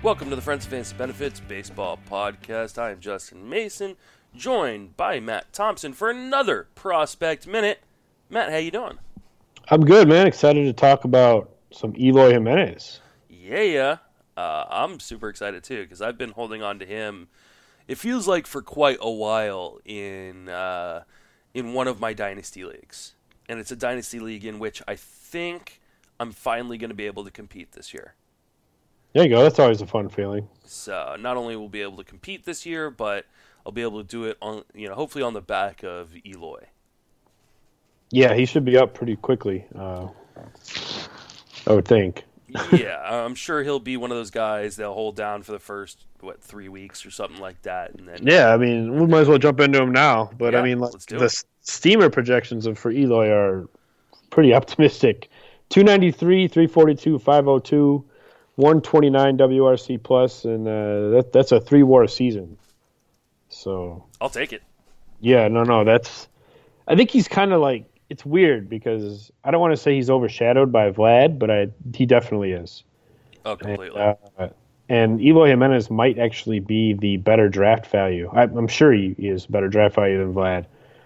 Welcome to the Friends of Fantasy Benefits Baseball Podcast. I am Justin Mason, joined by Matt Thompson for another Prospect Minute. Matt, how you doing? I'm good, man. Excited to talk about some Eloy Jimenez. Yeah. I'm super excited too because I've been holding on to him. It feels like for quite a while in one of my dynasty leagues, and it's a dynasty league in which I think I'm finally going to be able to compete this year. There you go. That's always a fun feeling. So not only will be able to compete this year, but I'll be able to do it on, hopefully on the back of Eloy. Yeah, he should be up pretty quickly. I would think. Yeah, I'm sure he'll be one of those guys they'll hold down for the first 3 weeks or something like that, and then yeah, I mean, we might as well jump into him now. But yeah, I mean, the steamer projections for Eloy are pretty optimistic. 293, 342, 502. 129 WRC plus, and that's a 3-WAR season. So I'll take it. Yeah, no, I think he's kind of like, it's weird because I don't want to say he's overshadowed by Vlad, but he definitely is. Oh, completely. And Eloy Jimenez might actually be the better draft value. I'm sure he is better draft value than Vlad.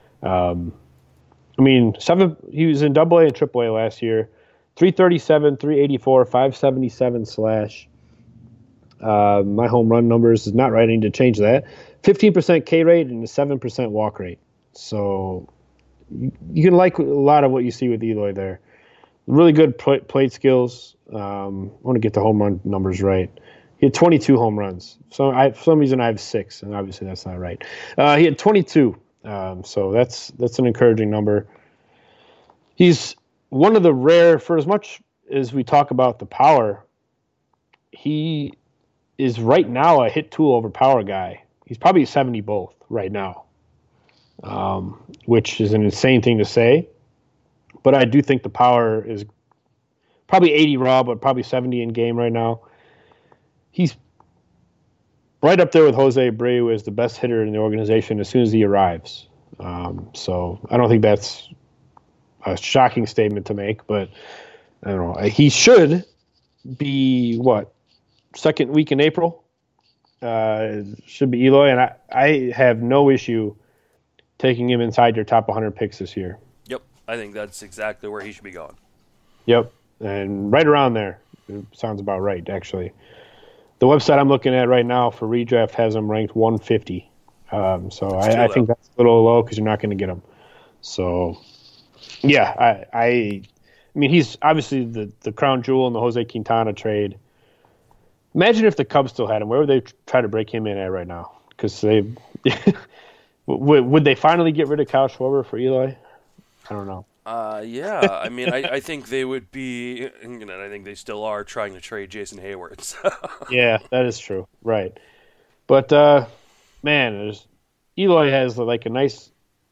I mean, he was in AA and AAA last year. 337, 384, 577 slash. My home run numbers is not right. I need to change that. 15% K rate and a 7% walk rate. So you can like a lot of what you see with Eloy there. Really good plate skills. I want to get the home run numbers right. He had 22 home runs. So for some reason I have 6, and obviously that's not right. He had 22. So that's an encouraging number. He's one of the rare, for as much as we talk about the power, he is right now a hit tool over power guy. He's probably 70 both right now, which is an insane thing to say. But I do think the power is probably 80 raw, but probably 70 in game right now. He's right up there with Jose Abreu as the best hitter in the organization as soon as he arrives. So I don't think that's a shocking statement to make, but I don't know. He should be, second week in April? Should be Eloy, and I have no issue taking him inside your top 100 picks this year. Yep, I think that's exactly where he should be going. Yep, and right around there. It sounds about right, actually. The website I'm looking at right now for redraft has him ranked 150. So I think that's a little low because you're not going to get him. So yeah, I mean, he's obviously the crown jewel in the Jose Quintana trade. Imagine if the Cubs still had him. Where would they try to break him in at right now? Because they would they finally get rid of Kyle Schwarber for Eloy? I don't know. Yeah, I mean, I think they would be, and I think they still are trying to trade Jason Hayward. So. Yeah, that is true. Right. But, man, Eloy has like a nice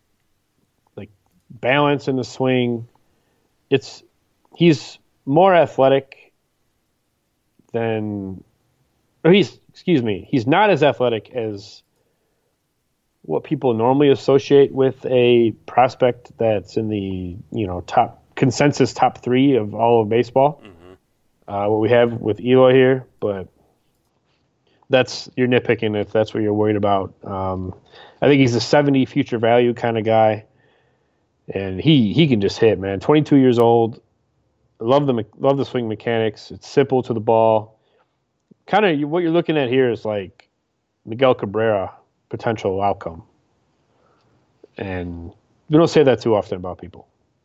balance in the swing. He's more athletic than, he's not as athletic as what people normally associate with a prospect that's in the top 3 of all of baseball. Mm-hmm. What we have with Eloy here, but you're nitpicking if that's what you're worried about. I think he's a 70 future value kind of guy. And he can just hit, man. 22 years old. I love the swing mechanics. It's simple to the ball. Kind of what you're looking at here is like Miguel Cabrera potential outcome. And we don't say that too often about people.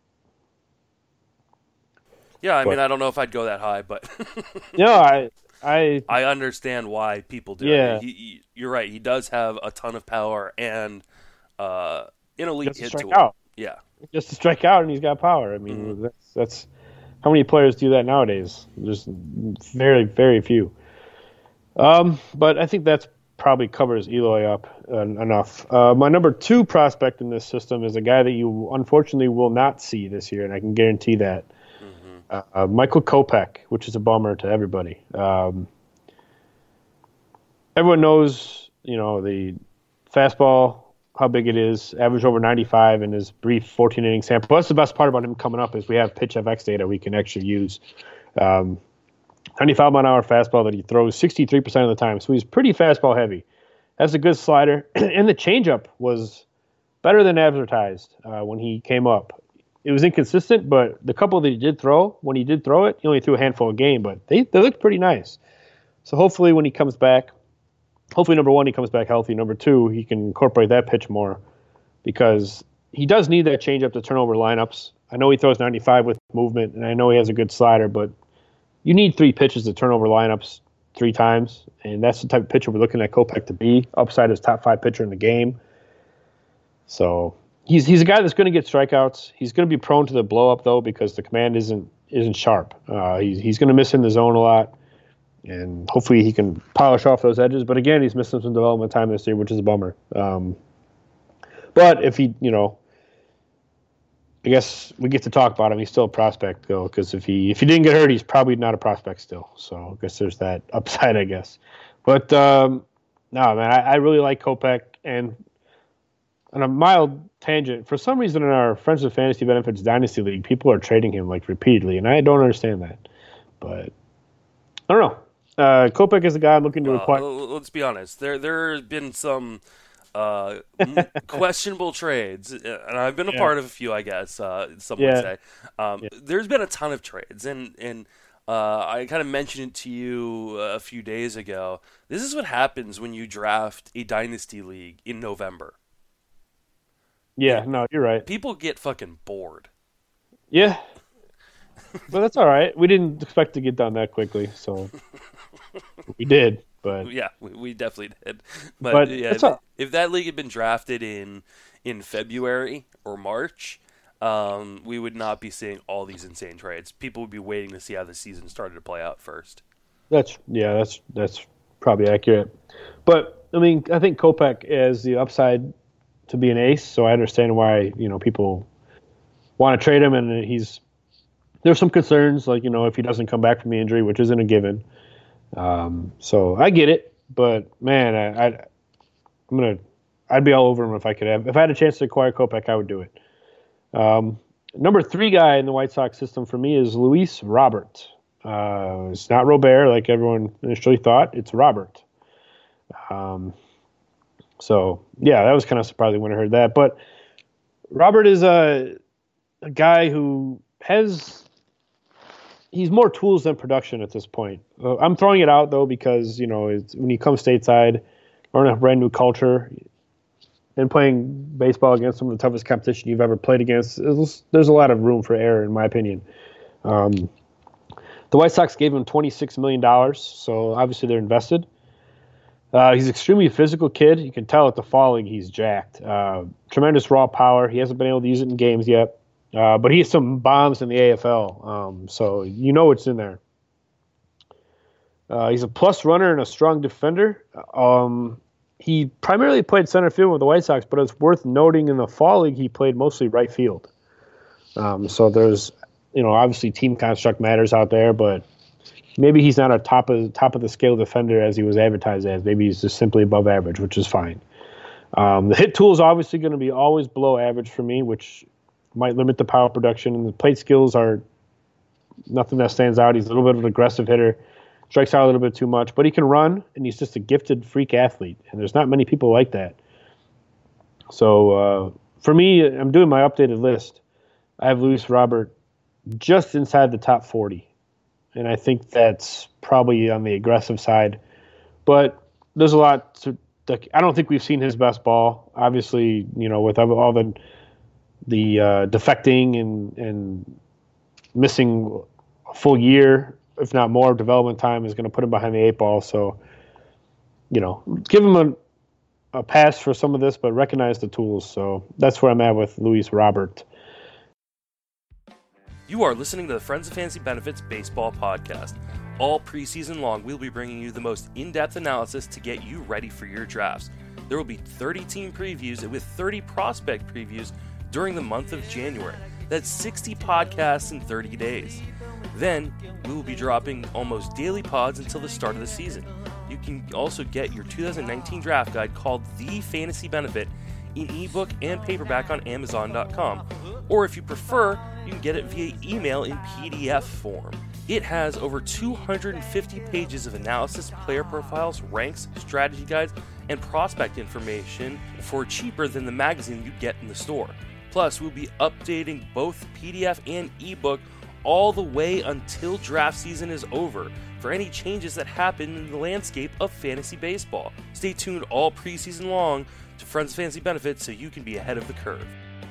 Yeah, I mean, I don't know if I'd go that high, but no, I understand why people do. Yeah, you're right. He does have a ton of power and an elite hit tool. Out. Yeah. Just to strike out, and he's got power. I mean, that's how many players do that nowadays? There's very, very few. But I think that's probably covers Eloy up enough. My number 2 prospect in this system is a guy that you unfortunately will not see this year, and I can guarantee that. Mm-hmm. Michael Kopech, which is a bummer to everybody. Everyone knows, the fastball, how big it is, average over 95 in his brief 14-inning sample. That's the best part about him coming up is we have PitchFX data we can actually use. 95-mile-an-hour fastball that he throws 63% of the time. So he's pretty fastball heavy. Has a good slider. And the changeup was better than advertised when he came up. It was inconsistent, but the couple that he did throw, when he did throw it, he only threw a handful a game, but they looked pretty nice. So hopefully when he comes back, number one, he comes back healthy. Number two, he can incorporate that pitch more because he does need that changeup to turn over lineups. I know he throws 95 with movement, and I know he has a good slider, but you need 3 pitches to turn over lineups 3 times, and that's the type of pitcher we're looking at Kopech to be. Upside is top 5 pitcher in the game. So he's a guy that's going to get strikeouts. He's going to be prone to the blow up though because the command isn't sharp. He's going to miss in the zone a lot, and hopefully he can polish off those edges. But again, he's missing some development time this year, which is a bummer. But if he, I guess we get to talk about him. He's still a prospect though, because if he didn't get hurt, he's probably not a prospect still. So I guess there's that upside, I guess. But no, man, I really like Kopech. And on a mild tangent, for some reason in our Friends with Fantasy Benefits Dynasty League, people are trading him like repeatedly, and I don't understand that. But I don't know. Kopech is a guy I'm looking to acquire. Let's be honest. There have been some questionable trades, and I've been a part of a few, I guess. Some would say. There's been a ton of trades, and I kind of mentioned it to you a few days ago. This is what happens when you draft a Dynasty League in November. Yeah, no, you're right. People get fucking bored. Yeah. But that's all right. We didn't expect to get done that quickly, so we did. But yeah, we definitely did. But yeah, if that league had been drafted in February or March, we would not be seeing all these insane trades. People would be waiting to see how the season started to play out first. That's probably accurate. But I mean, I think Kopech has the upside to be an ace, so I understand why people want to trade him, and there's some concerns like if he doesn't come back from the injury, which isn't a given. So I get it, but man, I'd be all over him if I had a chance to acquire Kopech, I would do it. Number 3 guy in the White Sox system for me is Luis Robert. It's not Robert like everyone initially thought. It's Robert. So, yeah, that was kind of surprising when I heard that. But Robert is a guy who he's more tools than production at this point. I'm throwing it out, though, because, when you come stateside, learn a brand new culture, and playing baseball against some of the toughest competition you've ever played against, there's a lot of room for error, in my opinion. The White Sox gave him $26 million, so obviously they're invested. He's an extremely physical kid. You can tell at the falling he's jacked. Tremendous raw power. He hasn't been able to use it in games yet. But he has some bombs in the AFL, so it's in there. He's a plus runner and a strong defender. He primarily played center field with the White Sox, but it's worth noting in the fall league he played mostly right field. So there's, obviously team construct matters out there, but maybe he's not a top of the scale defender as he was advertised as. Maybe he's just simply above average, which is fine. The hit tool is obviously going to be always below average for me, which might limit the power production. And the plate skills are nothing that stands out. He's a little bit of an aggressive hitter, strikes out a little bit too much, but he can run, and he's just a gifted freak athlete. And there's not many people like that. So for me, I'm doing my updated list. I have Luis Robert just inside the top 40. And I think that's probably on the aggressive side. But there's a lot to I don't think we've seen his best ball. Obviously, with all the defecting and missing a full year, if not more, development time is going to put him behind the 8 ball. So, give him a pass for some of this, but recognize the tools. So that's where I'm at with Luis Robert. You are listening to the Friends of Fantasy Benefits Baseball Podcast. All preseason long, we'll be bringing you the most in-depth analysis to get you ready for your drafts. There will be 30 team previews with 30 prospect previews during the month of January. That's 60 podcasts in 30 days. Then, we will be dropping almost daily pods until the start of the season. You can also get your 2019 draft guide called The Fantasy Benefit in ebook and paperback on Amazon.com. Or if you prefer, you can get it via email in PDF form. It has over 250 pages of analysis, player profiles, ranks, strategy guides, and prospect information for cheaper than the magazine you get in the store. Plus, we'll be updating both PDF and ebook all the way until draft season is over for any changes that happen in the landscape of fantasy baseball. Stay tuned all preseason long to Friends of Fantasy Benefits so you can be ahead of the curve.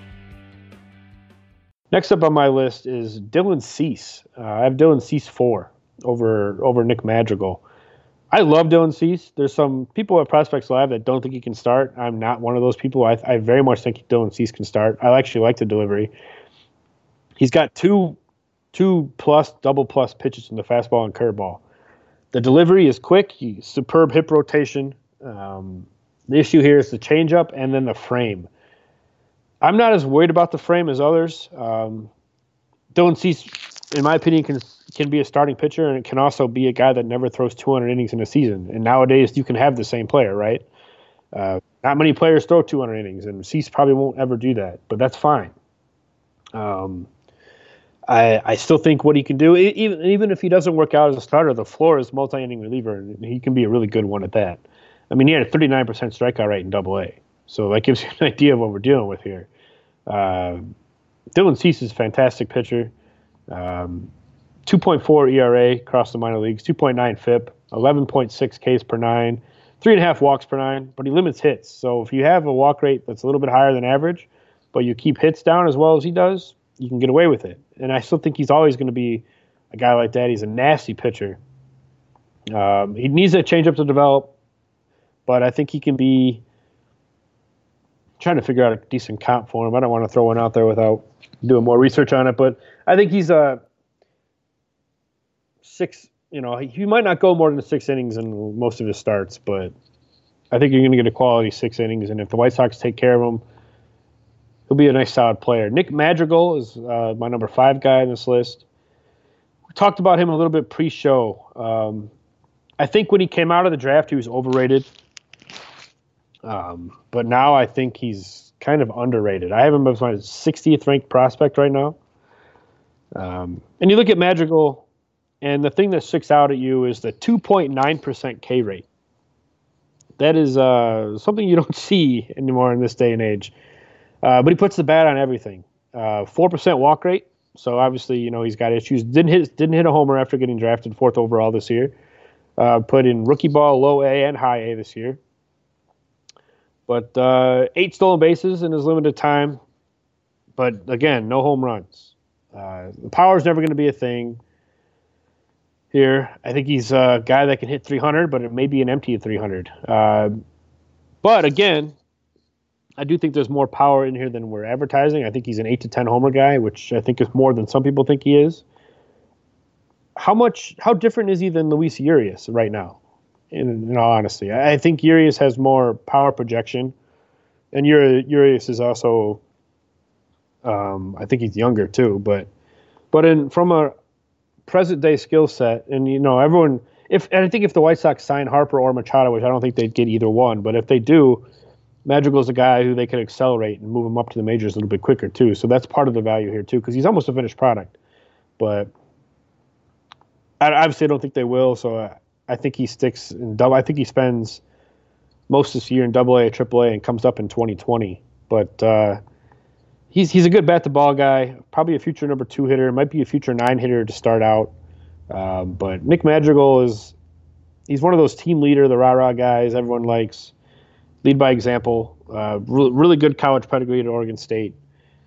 Next up on my list is Dylan Cease. I have Dylan Cease 4 over Nick Madrigal. I love Dylan Cease. There's some people at Prospects Live that don't think he can start. I'm not one of those people. I very much think Dylan Cease can start. I actually like the delivery. He's got two plus, double plus pitches in the fastball and curveball. The delivery is quick. Superb hip rotation. The issue here is the changeup and then the frame. I'm not as worried about the frame as others. Dylan Cease, in my opinion, can be a starting pitcher, and it can also be a guy that never throws 200 innings in a season. And nowadays, you can have the same player, right? Not many players throw 200 innings, and Cease probably won't ever do that, but that's fine. I still think what he can do, even if he doesn't work out as a starter, the floor is multi-inning reliever, and he can be a really good one at that. I mean, he had a 39% strikeout rate in Double-A, so that gives you an idea of what we're dealing with here. Dylan Cease is a fantastic pitcher. 2.4 ERA across the minor leagues, 2.9 FIP, 11.6 Ks per nine, 3.5 walks per nine, but he limits hits. So if you have a walk rate that's a little bit higher than average, but you keep hits down as well as he does, you can get away with it. And I still think he's always going to be a guy like that. He's a nasty pitcher. He needs a changeup to develop, but I think he can be trying to figure out a decent comp for him. I don't want to throw one out there without doing more research on it, but I think he's a six. He might not go more than 6 innings in most of his starts, but I think you're going to get a quality 6 innings. And if the White Sox take care of him, he'll be a nice, solid player. Nick Madrigal is my number 5 guy in this list. We talked about him a little bit pre-show. I think when he came out of the draft, he was overrated. But now I think he's kind of underrated. I have him as my 60th ranked prospect right now. And you look at Madrigal, and the thing that sticks out at you is the 2.9% K rate. That is something you don't see anymore in this day and age. But he puts the bat on everything. 4% walk rate. So obviously, he's got issues. Didn't hit a homer after getting drafted 4th overall this year. Put in rookie ball, low A and high A this year. But 8 stolen bases in his limited time. But again, no home runs. The power is never going to be a thing here. I think he's a guy that can hit 300, but it may be an empty 300. But again, I do think there's more power in here than we're advertising. I think he's an 8 to 10 homer guy, which I think is more than some people think he is. How different is he than Luis Urias right now? In all honesty, I think Urias has more power projection, and Urias is also, I think he's younger too. But from a present day skill set, and everyone, I think if the White Sox sign Harper or Machado, which I don't think they'd get either one, but if they do, Madrigal's a guy who they could accelerate and move him up to the majors a little bit quicker too. So that's part of the value here too, because he's almost a finished product. But I obviously don't think they will. So I think he sticks in double. I think he spends most this year in Double-A, Triple-A, and comes up in 2020. But he's a good bat to ball guy. Probably a future number 2 hitter. Might be a future 9 hitter to start out. But Nick Madrigal he's one of those team leader, the rah-rah guys everyone likes. Lead by example. Really good college pedigree at Oregon State.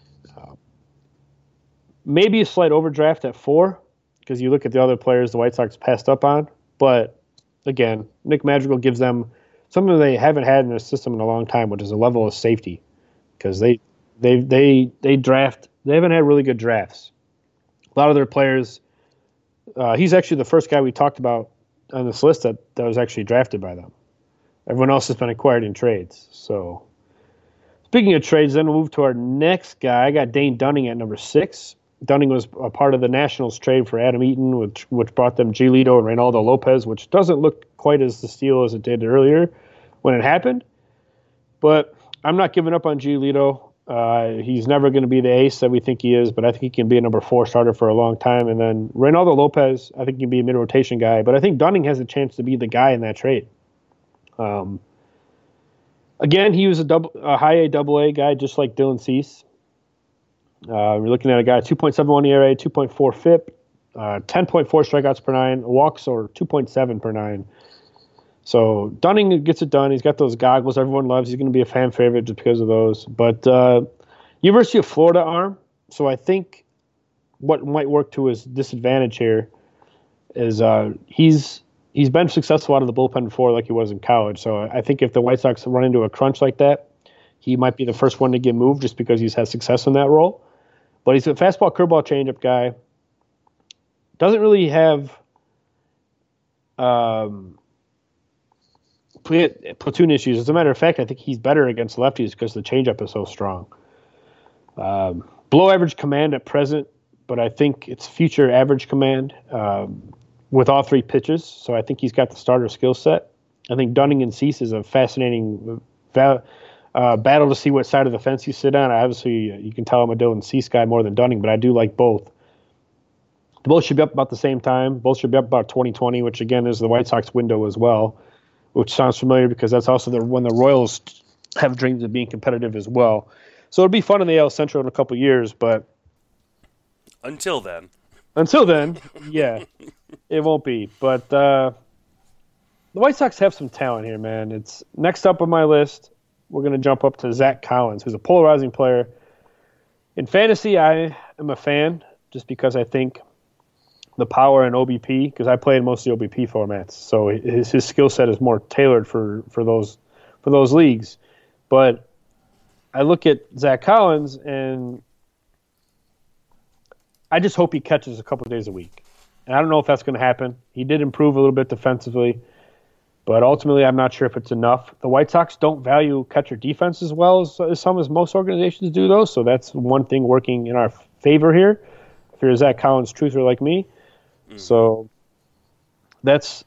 Maybe a slight overdraft at 4 because you look at the other players the White Sox passed up on. But again, Nick Madrigal gives them something they haven't had in their system in a long time, which is a level of safety, because they draft. They haven't had really good drafts. A lot of their players. He's actually the first guy we talked about on this list that was actually drafted by them. Everyone else has been acquired in trades. So, speaking of trades, then we'll move to our next guy. I got Dane Dunning at number 6. Dunning was a part of the Nationals trade for Adam Eaton, which brought them Giolito and Reynaldo Lopez, which doesn't look quite as the steal as it did earlier when it happened. But I'm not giving up on Giolito. He's never going to be the ace that we think he is, but I think he can be a number 4 starter for a long time. And then Reynaldo Lopez, I think he can be a mid-rotation guy, but I think Dunning has a chance to be the guy in that trade. Again, he was a high A, double A guy, just like Dylan Cease. We're looking at a guy 2.71 ERA, 2.4 FIP, 10.4 strikeouts per 9, walks or 2.7 per 9. So Dunning gets it done. He's got those goggles everyone loves. He's going to be a fan favorite just because of those. But University of Florida arm. So I think what might work to his disadvantage here is he's been successful out of the bullpen before, like he was in college. So I think if the White Sox run into a crunch like that, he might be the first one to get moved just because he's had success in that role. But he's a fastball, curveball, changeup guy. Doesn't really have platoon issues. As a matter of fact, I think he's better against lefties because the changeup is so strong. Below average command at present, but I think it's future average command with all 3 pitches. So I think he's got the starter skill set. I think Dunning and Cease is a fascinating battle to see what side of the fence you sit on. Obviously, you can tell I'm a Dylan Cease guy more than Dunning, but I do like both. Both should be up about the same time. Both should be up about 2020, which again is the White Sox window as well, which sounds familiar because that's also when the Royals have dreams of being competitive as well. So it'll be fun in the AL Central in a couple of years, but until then, yeah, it won't be. But the White Sox have some talent here, man. It's next up on my list. We're going to jump up to Zach Collins, who's a polarizing player. In fantasy, I am a fan just because I think the power in OBP, because I play in mostly OBP formats, so his skill set is more tailored for those leagues. But I look at Zach Collins, and I just hope he catches a couple of days a week. And I don't know if that's going to happen. He did improve a little bit defensively, but ultimately I'm not sure if it's enough. The White Sox don't value catcher defense as well as most organizations do, though, so that's one thing working in our favor here, if you're a Zach Collins truther like me. So that's,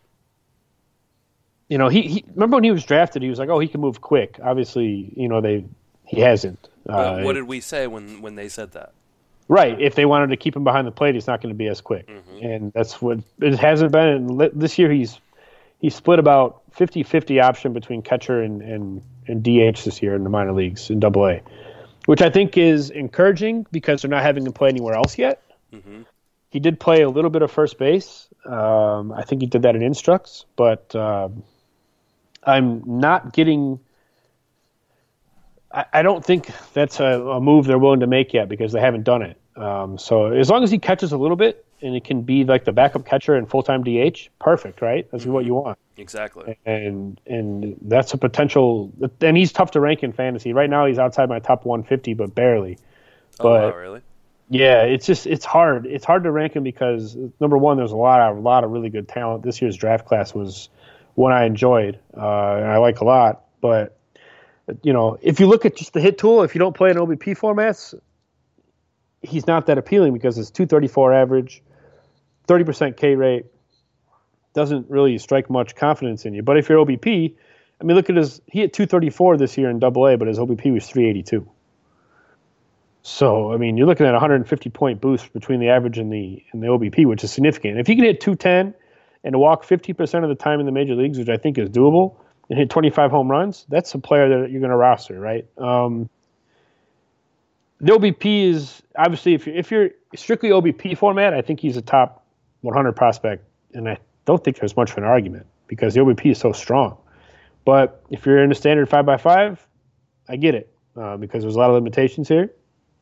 he remember when he was drafted, he was like, oh, he can move quick. Obviously, he hasn't. But what did we say when they said that? Right. If they wanted to keep him behind the plate, he's not going to be as quick. Mm-hmm. And that's what it hasn't been. And this year he's split about 50-50 option between catcher and DH this year in the minor leagues in AA, which I think is encouraging because they're not having him play anywhere else yet. Mm-hmm. He did play a little bit of first base. I think he did that in Instructs, but I'm not getting – I don't think that's a move they're willing to make yet because they haven't done it. So as long as he catches a little bit and it can be like the backup catcher and full-time DH, perfect, right? That's what you want. Exactly. And that's a potential – and he's tough to rank in fantasy. Right now he's outside my top 150, but barely. Wow, really? Yeah, it's hard. It's hard to rank him because, number one, there's a lot of really good talent. This year's draft class was one I enjoyed and I like a lot. But, if you look at just the hit tool, if you don't play in OBP formats, he's not that appealing because it's 234 average, 30% K rate, doesn't really strike much confidence in you. But if you're OBP, look at he hit 234 this year in AA, but his OBP was 382. So, you're looking at a 150-point boost between the average and the OBP, which is significant. If you can hit 210 and walk 50% of the time in the major leagues, which I think is doable, and hit 25 home runs, that's a player that you're going to roster, right? The OBP is, obviously, if you're strictly OBP format, I think he's a top 100 prospect, and I don't think there's much of an argument because the OBP is so strong. But if you're in a standard 5x5, I get it because there's a lot of limitations here.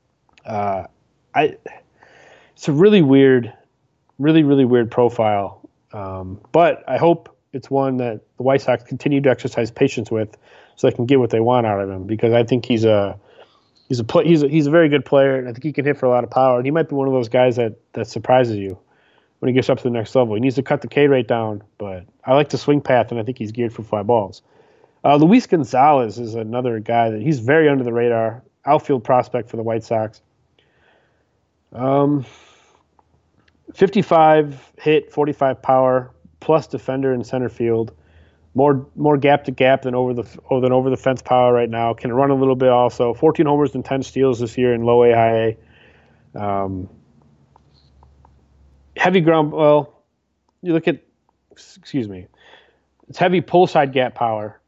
It's a really weird profile. But I hope it's one that the White Sox continue to exercise patience with, so they can get what they want out of him. Because I think he's a very good player, and I think he can hit for a lot of power. And he might be one of those guys that surprises you when he gets up to the next level. He needs to cut the K rate down, but I like the swing path, and I think he's geared for fly balls. Luis Gonzalez is another guy that he's very under the radar, outfield prospect for the White Sox. 55 hit, 45 power, plus defender in center field. more gap to gap than over the fence power right now. Can run a little bit also. 14 homers and 10 steals this year in low A, high A. Heavy ground. Well, you look at. Excuse me. It's heavy pull side gap power,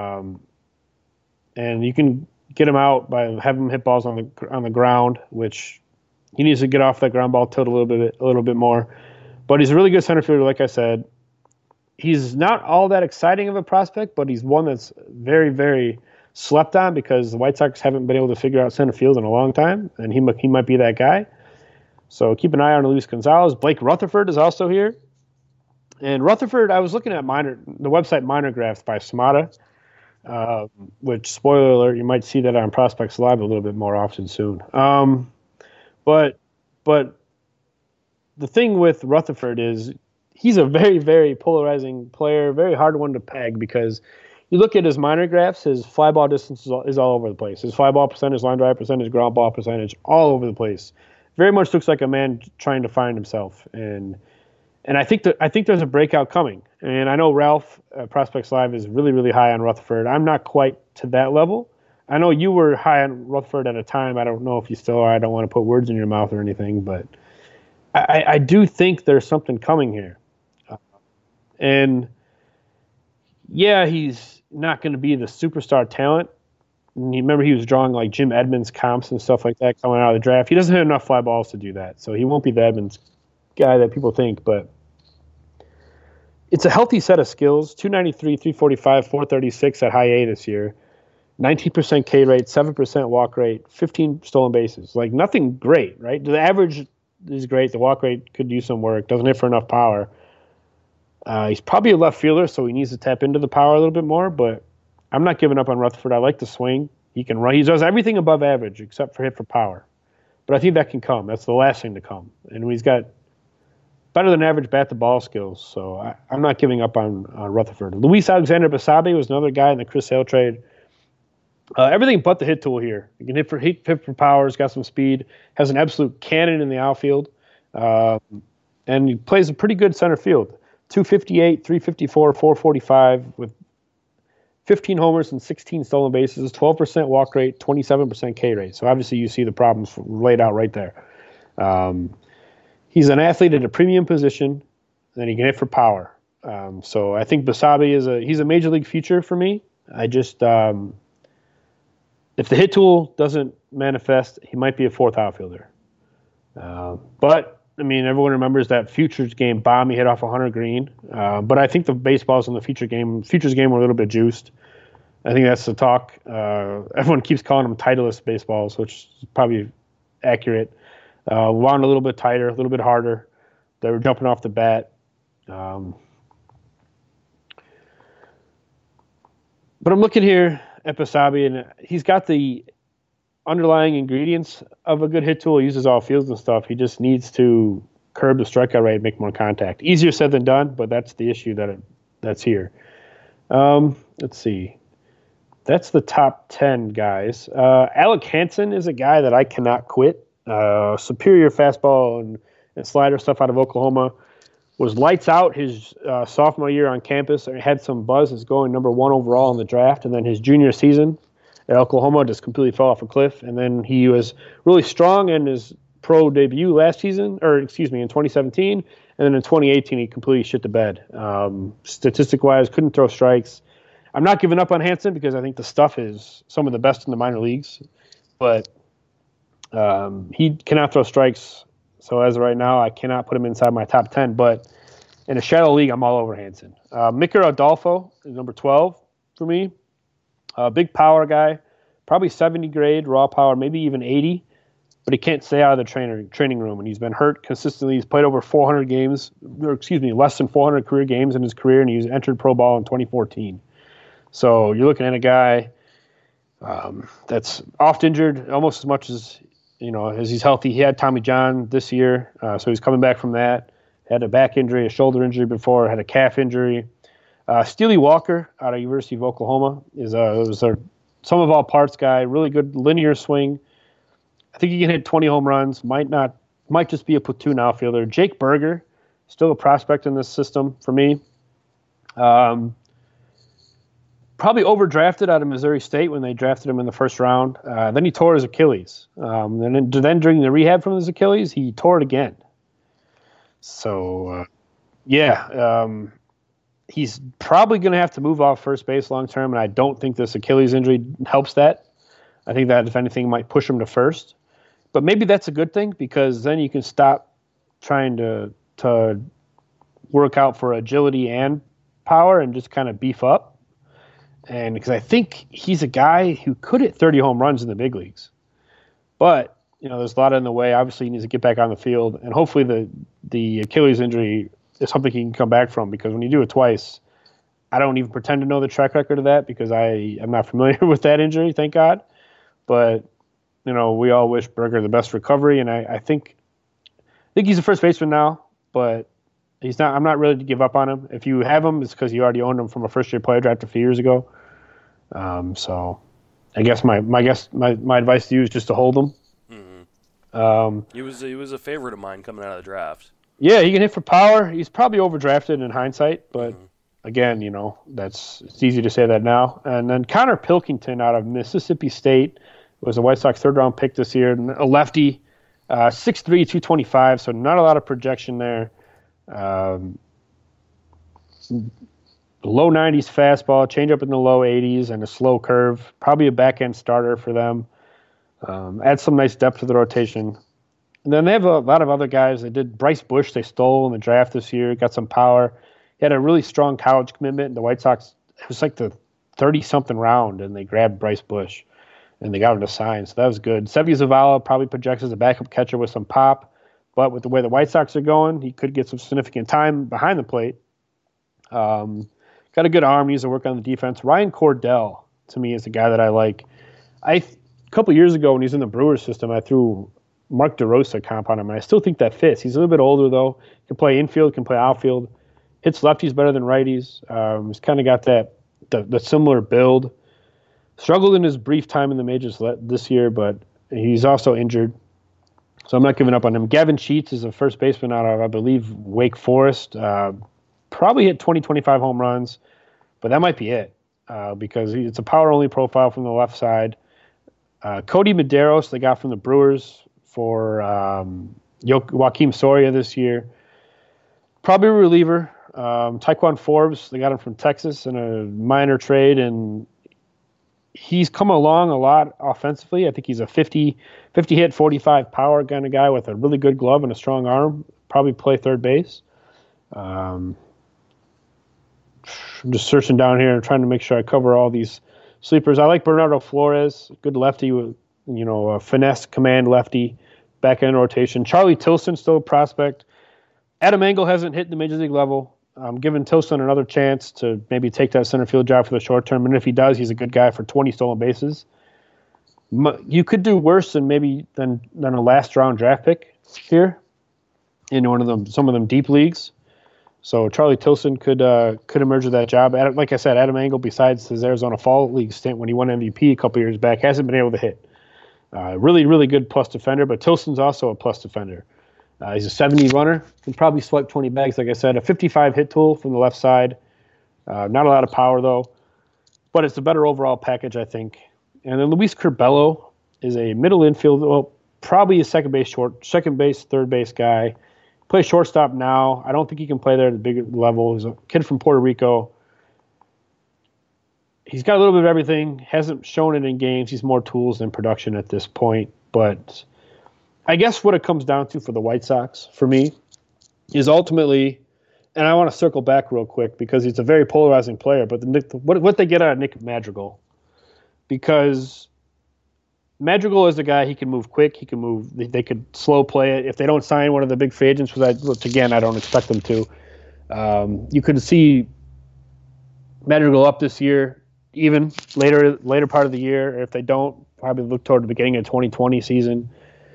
and you can get him out by having him hit balls on the ground, which he needs to get off that ground ball tilt a little bit more. But he's a really good center fielder, like I said. He's not all that exciting of a prospect, but he's one that's very, very slept on because the White Sox haven't been able to figure out center field in a long time, and he might be that guy. So keep an eye on Luis Gonzalez. Blake Rutherford is also here. And Rutherford, I was looking at the website Minor Graphs by Smata, which, spoiler alert, you might see that on Prospects Live a little bit more often soon. But the thing with Rutherford is he's a very, very polarizing player, very hard one to peg because you look at his minor graphs, his fly ball distance is all over the place. His fly ball percentage, line drive percentage, ground ball percentage, all over the place. Very much looks like a man trying to find himself. And I think there's a breakout coming. And I know Ralph, Prospects Live, is really, really high on Rutherford. I'm not quite to that level. I know you were high on Rutherford at a time. I don't know if you still are. I don't want to put words in your mouth or anything, but I do think there's something coming here. And yeah, he's not going to be the superstar talent. And you remember he was drawing like Jim Edmonds comps and stuff like that coming out of the draft. He doesn't have enough fly balls to do that, so he won't be the Edmonds guy that people think. But it's a healthy set of skills: 293, 345, 436 at high A this year, 19% K rate, 7% walk rate, 15 stolen bases. Like nothing great, right? The average is great. The walk rate could use some work. Doesn't hit for enough power. He's probably a left fielder, so he needs to tap into the power a little bit more, but I'm not giving up on Rutherford. I like the swing. He can run. He does everything above average except for hit for power. But I think that can come. That's the last thing to come. And he's got better than average bat-to-ball skills, so I'm not giving up on Rutherford. Luis Alexander Basabe was another guy in the Chris Sale trade. Everything but the hit tool here. He can hit for power. He's got some speed. Has an absolute cannon in the outfield. And he plays a pretty good center field. 258, 354, 445 with 15 homers and 16 stolen bases, 12% walk rate, 27% K rate. So obviously you see the problems laid out right there. He's an athlete at a premium position, and he can hit for power. So I think Basabe he's a major league future for me. I just if the hit tool doesn't manifest, he might be a fourth outfielder. But I mean, everyone remembers that Futures game bomb he hit off 100 green. But I think the baseballs in the Futures game were a little bit juiced. I think that's the talk. Everyone keeps calling them Titleist baseballs, which is probably accurate. Wound a little bit tighter, a little bit harder. They were jumping off the bat. But I'm looking here at Basabe, and he's got the underlying ingredients of a good hit tool. He uses all fields and stuff. He just needs to curb the strikeout rate and make more contact. Easier said than done, but that's the issue that's here. Let's see. That's the top 10 guys. Alec Hansen is a guy that I cannot quit. Superior fastball and slider stuff out of Oklahoma. Was lights out his sophomore year on campus. Had some buzz as going number 1 overall in the draft. And then his junior season at Oklahoma just completely fell off a cliff. And then he was really strong in his pro debut in 2017. And then in 2018, he completely shit the bed. Statistic-wise, couldn't throw strikes. I'm not giving up on Hansen because I think the stuff is some of the best in the minor leagues. But he cannot throw strikes. So as of right now, I cannot put him inside my top 10. But in a shallow league, I'm all over Hansen. Micker Adolfo is number 12 for me. Big power guy, probably 70 grade raw power, maybe even 80. But he can't stay out of the training room, and he's been hurt consistently. He's played over 400 games, less than 400 career games in his career, and he's entered pro ball in 2014. So you're looking at a guy that's oft injured almost as much as he's healthy. He had Tommy John this year, so he's coming back from that. Had a back injury, a shoulder injury before, had a calf injury. Steely Walker out of University of Oklahoma was a sum of all parts guy, really good linear swing. I think he can hit 20 home runs. Might just be a platoon outfielder. Jake Berger, still a prospect in this system for me. probably overdrafted out of Missouri State when they drafted him in the first round. Then he tore his Achilles. Then during the rehab from his Achilles, he tore it again. So, he's probably going to have to move off first base long term, and I don't think this Achilles injury helps that. I think that, if anything, might push him to first. But maybe that's a good thing, because then you can stop trying to work out for agility and power and just kind of beef up. And because I think he's a guy who could hit 30 home runs in the big leagues. But, there's a lot in the way. Obviously, he needs to get back on the field. And hopefully the Achilles injury is something he can come back from, because when you do it twice, I don't even pretend to know the track record of that, because I'm not familiar with that injury, thank God. But, we all wish Berger the best recovery. And I think he's a first baseman now, but he's not. I'm not ready to give up on him. If you have him, it's because you already owned him from a first-year player draft a few years ago. So I guess my advice to you is just to hold him. He was a favorite of mine coming out of the draft. Yeah, he can hit for power. He's probably overdrafted in hindsight, but again, it's easy to say that now. And then Connor Pilkington out of Mississippi State was a White Sox third-round pick this year, a lefty, 6'3", 225, so not a lot of projection there. Low 90s fastball, changeup in the low 80s, and a slow curve. Probably a back-end starter for them. Add some nice depth to the rotation. And then they have a lot of other guys. They did Bryce Bush, they stole in the draft this year, got some power. He had a really strong college commitment, and the White Sox, it was like the 30-something round, and they grabbed Bryce Bush, and they got him to sign, so that was good. Seve Zavala probably projects as a backup catcher with some pop, but with the way the White Sox are going, he could get some significant time behind the plate. Got a good arm, needs to work on the defense. Ryan Cordell, to me, is the guy that I like. A couple years ago, when he was in the Brewers system, I threw Mark DeRosa comp on him, and I still think that fits. He's a little bit older, though. Can play infield, can play outfield. Hits lefties better than righties. He's kind of got the similar build. Struggled in his brief time in the majors this year, but he's also injured. So I'm not giving up on him. Gavin Sheets is a first baseman out of, I believe, Wake Forest. Probably hit 20, 25 home runs, but that might be it, because it's a power-only profile from the left side. Cody Medeiros, they got from the Brewers for Joakim Soria this year. Probably a reliever. Taekwon Forbes, they got him from Texas in a minor trade, and he's come along a lot offensively. I think he's a 50 hit, 45 power kind of guy with a really good glove and a strong arm. Probably play third base. I'm just searching down here and trying to make sure I cover all these sleepers. I like Bernardo Flores, good lefty with a finesse command lefty, back end rotation. Charlie Tilson, still a prospect. Adam Engel hasn't hit the major league level. I'm giving Tilson another chance to maybe take that center field job for the short term, and if he does, he's a good guy for 20 stolen bases. You could do worse than a last round draft pick here in some of them deep leagues. So Charlie Tilson could emerge with that job. Like I said, Adam Engel, besides his Arizona Fall League stint when he won MVP a couple years back, hasn't been able to hit. Really, really good plus defender, but Tilson's also a plus defender. He's a 70 runner, can probably swipe 20 bags, like I said. A 55 hit tool from the left side. Not a lot of power, though, but it's a better overall package, I think. And then Luis Curbelo is a middle infield, probably a second base, third base guy. Plays shortstop now. I don't think he can play there at the big level. He's a kid from Puerto Rico. He's got a little bit of everything. Hasn't shown it in games. He's more tools than production at this point. But I guess what it comes down to for the White Sox, for me, is ultimately, and I want to circle back real quick because he's a very polarizing player, but what they get out of Nick Madrigal. Because Madrigal is a guy, he can move quick, he can move, they could slow play it. If they don't sign one of the big free agents, which again, I don't expect them to, you could see Madrigal up this year, even later part of the year. If they don't, probably look toward the beginning of 2020 season.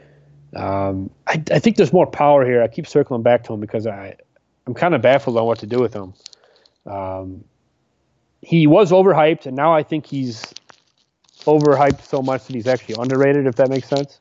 I think there's more power here. I keep circling back to him because I'm kind of baffled on what to do with him. He was overhyped, and now I think he's overhyped so much that he's actually underrated, if that makes sense.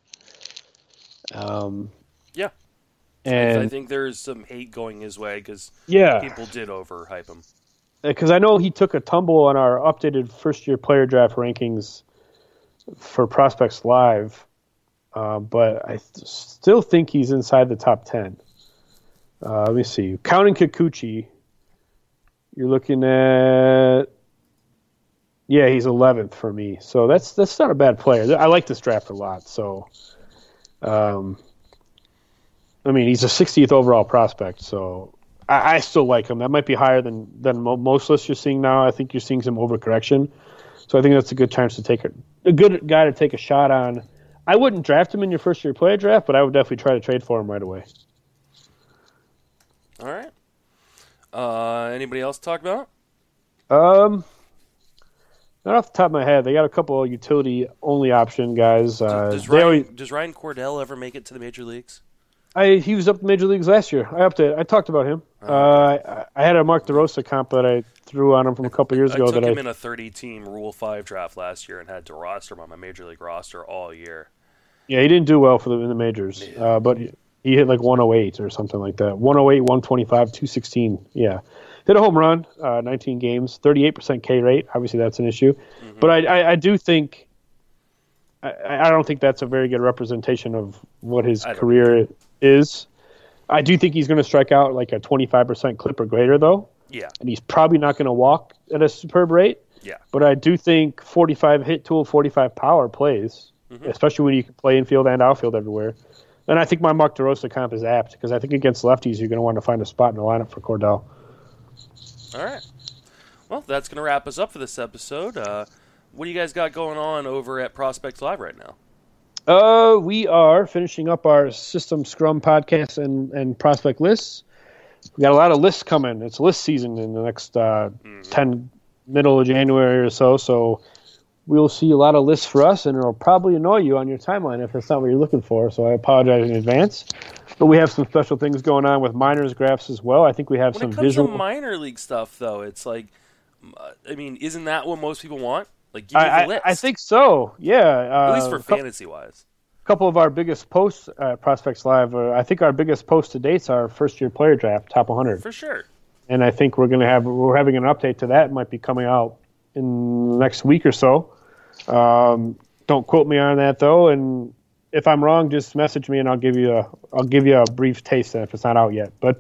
Yeah. And I think there's some hate going his way because people did overhype him. because I know he took a tumble on our updated first-year player draft rankings for Prospects Live, but I still think he's inside the top 10. Let me see. Counting Kikuchi, you're looking at, yeah, he's 11th for me. So that's not a bad player. I like this draft a lot. So, I mean, he's a 60th overall prospect, so I still like him. That might be higher than most lists you're seeing now. I think you're seeing some overcorrection. So I think that's a good chance to take a good guy to take a shot on. I wouldn't draft him in your first-year player draft, but I would definitely try to trade for him right away. All right. Anybody else to talk about? Not off the top of my head. They got a couple of utility-only option guys. Does Ryan Cordell ever make it to the major leagues? He was up in the major leagues last year. I talked about him. I had a Mark DeRosa comp that I threw on him from a couple years ago. I took him in a 30-team Rule 5 draft last year and had to roster him on my major league roster all year. Yeah, he didn't do well in the majors, but he hit like 108 or something like that. 108, 125, 216. Yeah. Hit a home run, 19 games, 38% K rate. Obviously, that's an issue. Mm-hmm. But I do think I don't think that's a very good representation of what his career is. I do think he's going to strike out like a 25% clip or greater, though. Yeah. And he's probably not going to walk at a superb rate. Yeah. But I do think 45 hit tool, 45 power plays, especially when you can play infield and outfield everywhere. And I think my Mark DeRosa comp is apt because I think against lefties you're going to want to find a spot in the lineup for Cordell. All right. Well, that's going to wrap us up for this episode. What do you guys got going on over at Prospects Live right now? We are finishing up our System Scrum podcast and prospect lists. We got a lot of lists coming. It's list season in the next 10 middle of January or so. So we'll see a lot of lists for us, and it'll probably annoy you on your timeline if that's not what you're looking for. So I apologize in advance. But we have some special things going on with minors graphs as well. I think we have some visual. When it comes to minor league stuff, though, it's like, I mean, isn't that what most people want? Like, give me the list. I think so. Yeah. At least for fantasy-wise. A couple of our biggest posts at Prospects Live, I think our biggest post to date's our first-year player draft, top 100. For sure. And I think we're having an update to that. It might be coming out in the next week or so. Don't quote me on that though. And if I'm wrong, just message me and I'll give you a brief taste if it's not out yet. But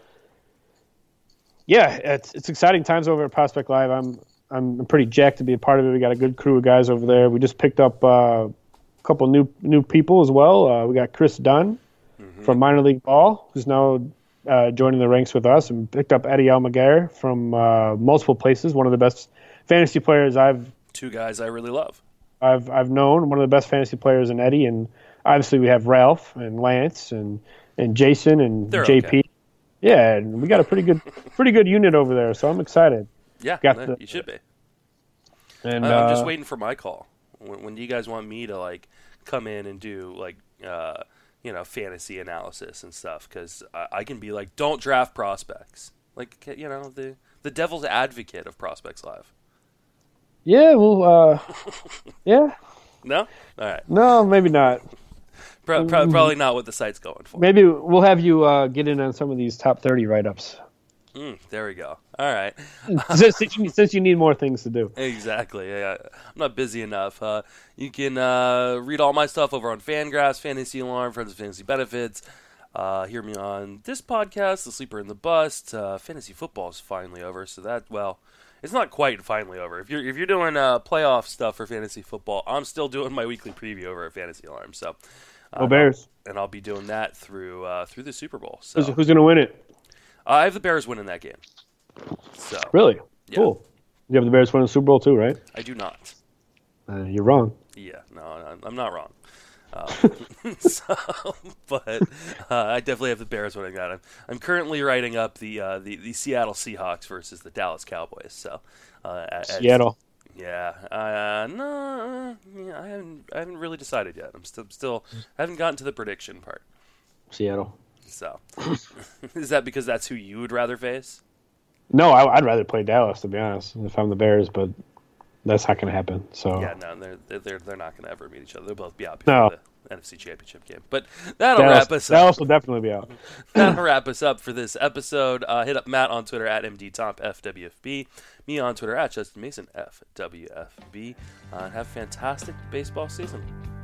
yeah, it's exciting times over at Prospect Live. I'm pretty jacked to be a part of it. We got a good crew of guys over there. We just picked up a couple new people as well. We got Chris Dunn from Minor League Ball, who's now joining the ranks with us, and picked up Eddie Almaguer from multiple places. One of the best fantasy players two guys I really love. I've known, one of the best fantasy players in Eddie, and obviously we have Ralph and Lance and Jason and They're JP. Okay. Yeah, and we got a pretty good unit over there, so I'm excited. Yeah, you should be. And I'm just waiting for my call. When do you guys want me to like come in and do like fantasy analysis and stuff? Because I can be like, don't draft prospects, like the devil's advocate of Prospects Live. Yeah, well, yeah. No? All right. No, maybe not. Probably not what the site's going for. Maybe we'll have you get in on some of these top 30 write-ups. There we go. All right. Since you need more things to do. Exactly. Yeah, I'm not busy enough. You can read all my stuff over on Fangraphs, Fantasy Alarm, Friends of Fantasy Benefits. Hear me on this podcast, The Sleeper and the Bust. Fantasy football is finally over, so it's not quite finally over. If you're doing playoff stuff for fantasy football, I'm still doing my weekly preview over at Fantasy Alarm. So, Bears, and I'll be doing that through the Super Bowl. So who's going to win it? I have the Bears winning that game. So really yeah. Cool. You have the Bears winning the Super Bowl too, right? I do not. You're wrong. Yeah, no, I'm not wrong. But I definitely have the Bears winning that. I'm currently writing up the Seattle Seahawks versus the Dallas Cowboys. So Seattle. Yeah. No. Yeah, I haven't really decided yet. I'm still I haven't gotten to the prediction part. Seattle. So is that because that's who you would rather face? No, I'd rather play Dallas, to be honest, if I'm the Bears, but that's not going to happen. So yeah, no, they're not going to ever meet each other. They'll both be out NFC Championship game. But that'll wrap us up. Dallas will definitely be out. That'll wrap us up for this episode. Hit up Matt on Twitter at MDTopFWFB. Me on Twitter at Justin Mason FWFB. And have a fantastic baseball season.